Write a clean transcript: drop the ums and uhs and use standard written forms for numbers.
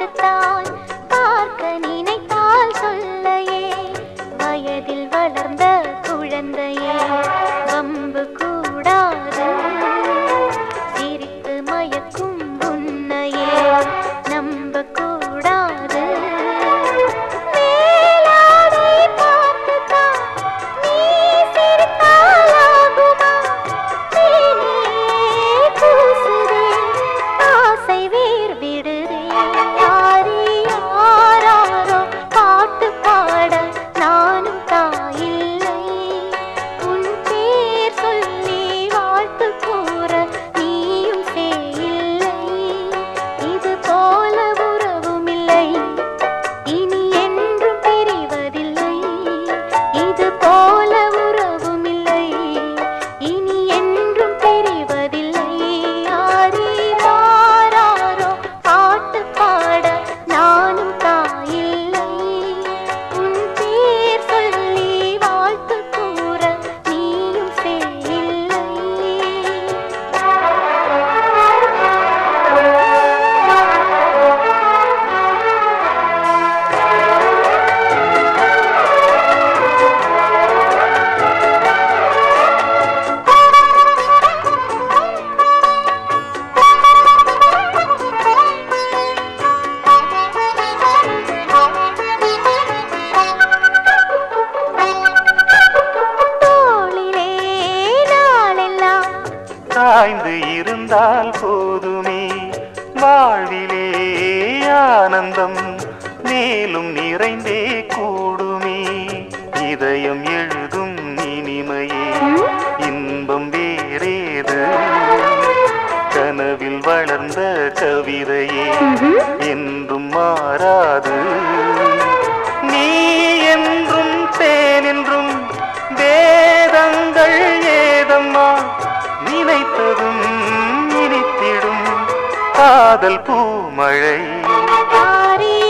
பார்க்கத்தான் பார்க்க நினைத்தால் சொல்லையே வயதில் வளர்ந்த குழந்தையே வம்பு கூடாது சிரித்து மயக்கும் உன்னையே நம்ப கூடாது மேலாடை பார்த்துதான் நீ சிரித்தாலாகுமா தேனே கூசுதே ஆசை வேர் விடுதே யாரே யாராரோ பாட்டு பாட நானும் தாயில்லை உன் பேர் சொல்லி வாழ்த்து கூற நீயும் சேயில்லை இது போல உறவும் இல்லை இனி என்றும் பிரிவதில்லை இது போல உறவும் இல்லை இனி என்றும் பிரிவதில்லை யாரே யாராரோ பாட்டு பாட நானும் தாயில்லை உன் பேர் சொல்லி வாழ்த்து கூற நீயும் சேயில்லை தோளிலே நாளெல்லாம் சாய்ந்து இருந்தால் போதுமே வாழ்விலே ஆனந்தம் மேலும் நிறைந்தே கூடுமே இதயம் எழுதும் இனிமையே இன்பம் வேறேது கனவில் வளர்ந்த கவிதையே என்றும் மாறாது நீ என்றும் தேன் என்றும் வேதங்கள் ஏதம்மா நினைத்ததும் இனித்திடும் காதல் பூமழை யாரே